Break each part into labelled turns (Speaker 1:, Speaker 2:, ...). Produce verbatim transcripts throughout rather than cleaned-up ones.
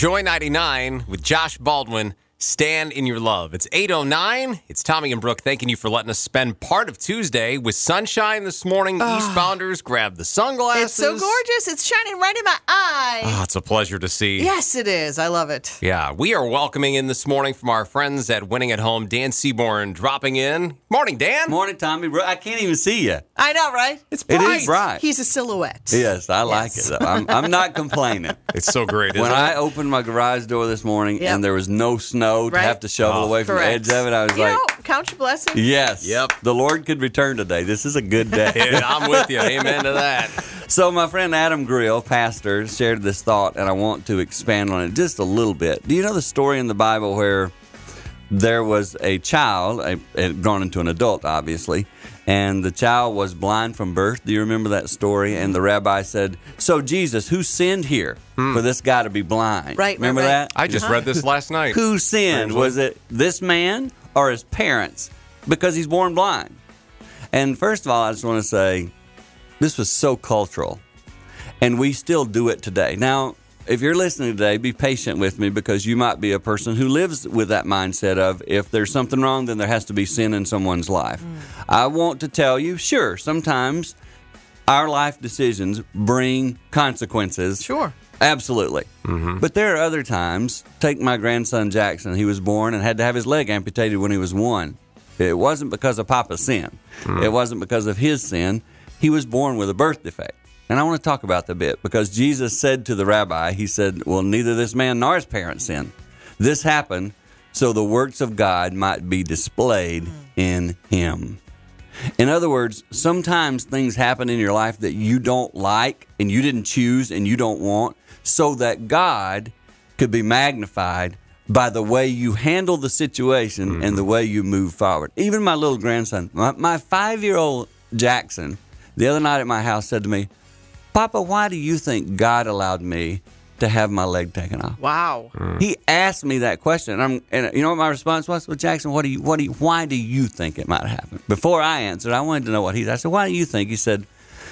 Speaker 1: Joy ninety-nine with Josh Baldwin. Stand in your love. It's eight oh nine. It's Tommy and Brooke thanking you for letting us spend part of Tuesday with sunshine this morning. Oh. Eastbounders, grab the sunglasses.
Speaker 2: It's so gorgeous. It's shining right in my eye.
Speaker 1: Oh, it's a pleasure to see.
Speaker 2: Yes, it is. I love it.
Speaker 1: Yeah, we are welcoming in this morning from our friends at Winning at Home, Dan Seaborn dropping in. Morning, Dan.
Speaker 3: Morning, Tommy. I can't even see you.
Speaker 2: I know, right?
Speaker 1: It's bright.
Speaker 3: It is bright.
Speaker 2: He's a silhouette.
Speaker 3: Yes, I like
Speaker 2: yes.
Speaker 3: it. I'm, I'm not complaining.
Speaker 1: It's so great, isn't
Speaker 3: when
Speaker 1: it?
Speaker 3: I opened my garage door this morning
Speaker 2: yep.
Speaker 3: and there was no snow to
Speaker 2: right.
Speaker 3: have to shovel
Speaker 1: oh,
Speaker 3: away from
Speaker 2: correct.
Speaker 3: the edge of it, I was
Speaker 2: you
Speaker 3: like,
Speaker 2: know, count your blessings.
Speaker 3: yes.
Speaker 1: Yep.
Speaker 3: The Lord could return today. This is a good day.
Speaker 1: Yeah, I'm with you. Amen to that.
Speaker 3: So my friend Adam Grill, pastor, shared this thought, and I want to expand on it just a little bit. Do you know the story in the Bible where there was a child, a, it grown into an adult, obviously, and the child was blind from birth? Do you remember that story? And the rabbi said, so Jesus, who sinned here hmm. for this guy to be blind?
Speaker 2: Right,
Speaker 3: Remember
Speaker 2: right, right.
Speaker 3: that?
Speaker 1: I just uh-huh. read this last night.
Speaker 3: Who sinned? Was it this man or his parents? Because he's born blind. And first of all, I just want to say, this was so cultural, and we still do it today. Now, if you're listening today, be patient with me, because you might be a person who lives with that mindset of if there's something wrong, then there has to be sin in someone's life. Mm. I want to tell you, sure, sometimes our life decisions bring consequences.
Speaker 2: Sure.
Speaker 3: Absolutely.
Speaker 1: Mm-hmm.
Speaker 3: But there are other times. Take my grandson Jackson. He was born and had to have his leg amputated when he was one. It wasn't because of Papa's sin. Mm. It wasn't because of his sin. He was born with a birth defect. And I want to talk about that a bit, because Jesus said to the rabbi, he said, well, neither this man nor his parents sinned. This happened so the works of God might be displayed mm. in him. In other words, sometimes things happen in your life that you don't like and you didn't choose and you don't want, so that God could be magnified by the way you handle the situation mm-hmm. and the way you move forward. Even my little grandson, my, my five-year-old Jackson, the other night at my house said to me, Papa, why do you think God allowed me to have my leg taken off?
Speaker 2: Wow.
Speaker 3: Mm. He asked me that question. And, I'm, and you know what my response was? Well, Jackson, what do you, what do you, why do you think it might happen? Before I answered, I wanted to know what he said. I said, why do you think? He said,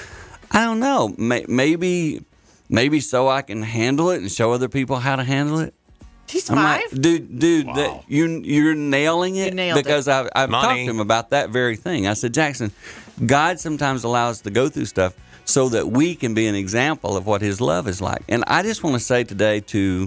Speaker 3: I don't know. May, maybe, maybe so I can handle it and show other people how to handle it.
Speaker 2: He's
Speaker 3: I'm
Speaker 2: five?
Speaker 3: like, dude, dude,
Speaker 1: wow.
Speaker 3: that, you, you're nailing it.
Speaker 2: You nailed
Speaker 3: because
Speaker 2: it.
Speaker 3: I've, I've
Speaker 1: Money.
Speaker 3: talked to him about that very thing. I said, Jackson, God sometimes allows us to go through stuff so that we can be an example of what his love is like. And I just want to say today to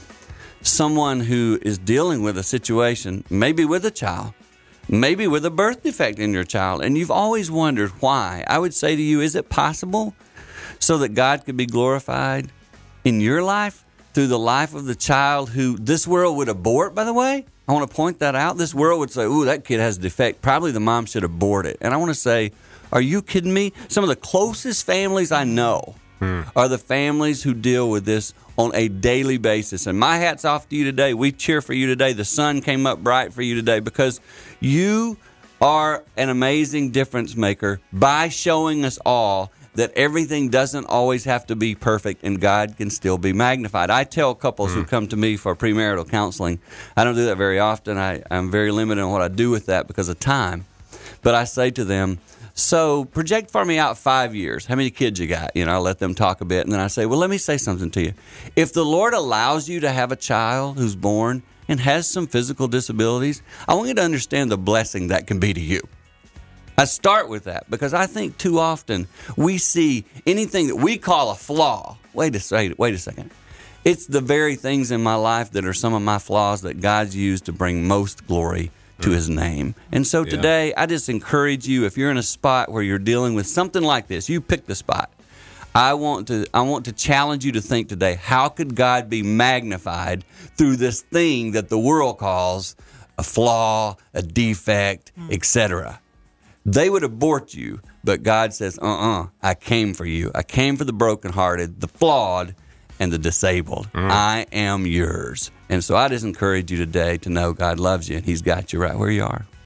Speaker 3: someone who is dealing with a situation, maybe with a child, maybe with a birth defect in your child, and you've always wondered why, I would say to you, is it possible so that God could be glorified in your life through the life of the child who this world would abort, by the way? I want to point that out. This world would say, ooh, that kid has a defect. Probably the mom should abort it. And I want to say, are you kidding me? Some of the closest families I know hmm. are the families who deal with this on a daily basis. And my hat's off to you today. We cheer for you today. The sun came up bright for you today, because you are an amazing difference maker by showing us all that everything doesn't always have to be perfect and God can still be magnified. I tell couples mm. who come to me for premarital counseling, I don't do that very often. I, I'm very limited on what I do with that because of time. But I say to them, so project for me out five years. How many kids you got? You know, I let them talk a bit. And then I say, well, let me say something to you. If the Lord allows you to have a child who's born and has some physical disabilities, I want you to understand the blessing that can be to you. I start with that because I think too often we see anything that we call a flaw. Wait a second. Wait a second. It's the very things in my life that are some of my flaws that God's used to bring most glory to his name. And so today, yeah. I just encourage you, if you're in a spot where you're dealing with something like this, you pick the spot. I want to I want to challenge you to think today, how could God be magnified through this thing that the world calls a flaw, a defect, mm. et cetera? They would abort you, but God says, uh-uh, I came for you. I came for the brokenhearted, the flawed, and the disabled. Mm. I am yours. And so I just encourage you today to know God loves you, and he's got you right where you are.